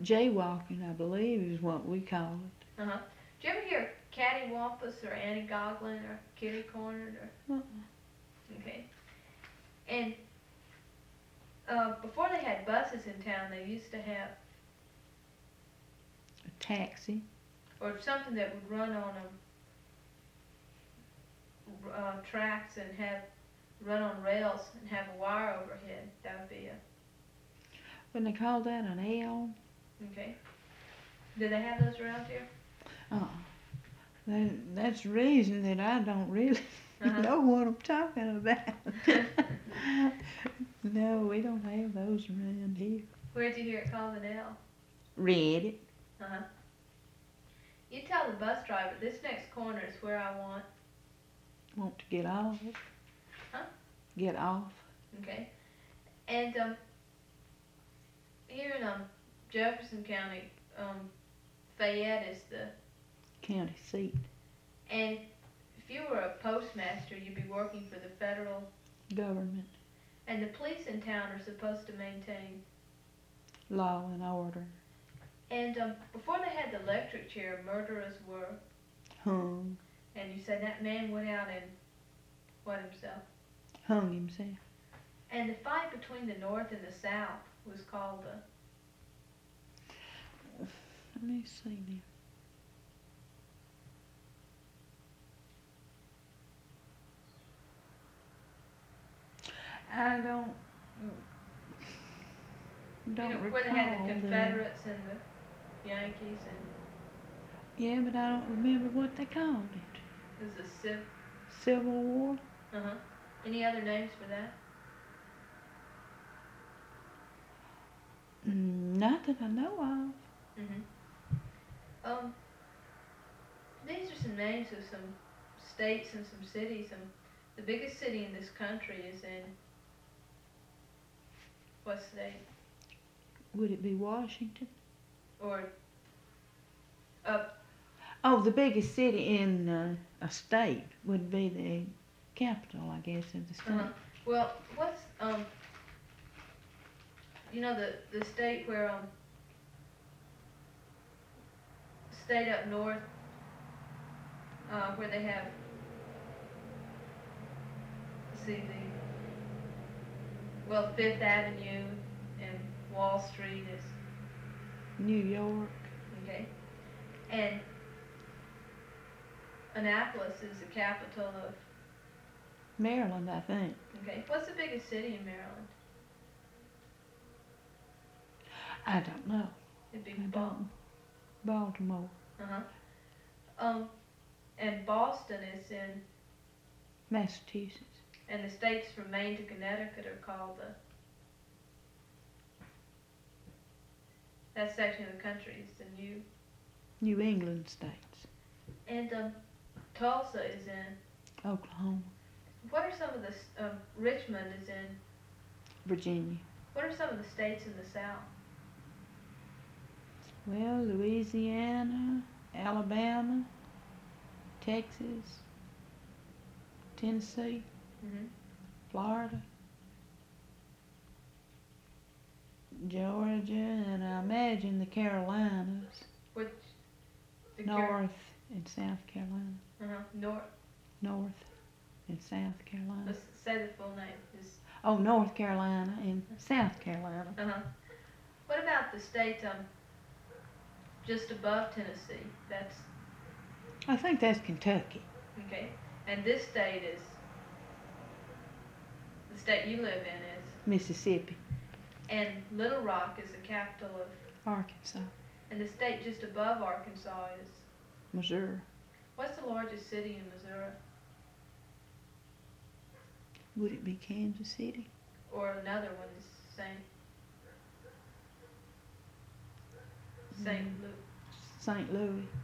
Jaywalking, I believe, is what we call it. Uh-huh. Did you ever hear cattywampus or Annie Goglin or kitty cornered or? Uh-uh. Okay. And before they had buses in town, they used to have A taxi. or something that would run on tracks and have run on rails and have a wire overhead. That would be a Wouldn't they call that an L? okay. Do they have those around here? That's the reason that I don't really know what I'm talking about. No, we don't have those around here. Where'd you hear it called an L? Read it. Uh-huh. You tell the bus driver this next corner is where I Want to get off? Huh? Get off. okay. And here in Jefferson County, Fayette is the County seat. and if you were a postmaster, you'd be working for the federal Government. and the police in town are supposed to maintain. Law and order. And before they had the electric chair, murderers were. Hung. And you said that man went out and what himself. Hung himself. And the fight between the North and the South was called the. Let me see now. I don't recall where they had the that. Confederates and the Yankees and Yeah, but I don't remember what they called it. it was a Civil War? Uh-huh. Any other names for that? Not that I know of. Mm-hmm. These are some names of some states and some cities. The biggest city in this country is in what state? Would it be Washington? Or Oh, the biggest city in a state would be the capital, I guess, of the state. well, what's you know the state where state up north where they have Fifth Avenue and Wall Street is New York. okay, and Annapolis is the capital of Maryland, I think. okay. What's the biggest city in Maryland? I don't know. It'd be Baltimore. And Boston is in, Massachusetts. and the states from Maine to Connecticut are called that section of the country is the New England states. and Tulsa is in, Oklahoma. what are some of the, Richmond is in, Virginia. what are some of the states in the South? Well, Louisiana, Alabama, Texas, Tennessee, Mm-hmm. Florida, Georgia, and I imagine the Carolinas, Which, North and South Carolina. North, North and South Carolina. let's say the full name is, Oh, North Carolina and South Carolina. what about the state, just above Tennessee? That's, I think that's Kentucky. okay, and this state is, the state you live in is, Mississippi. and Little Rock is the capital of, Arkansas. and the state just above Arkansas is, Missouri. what's the largest city in Missouri? Would it be Kansas City? Or another one is St. Louis. St. Louis.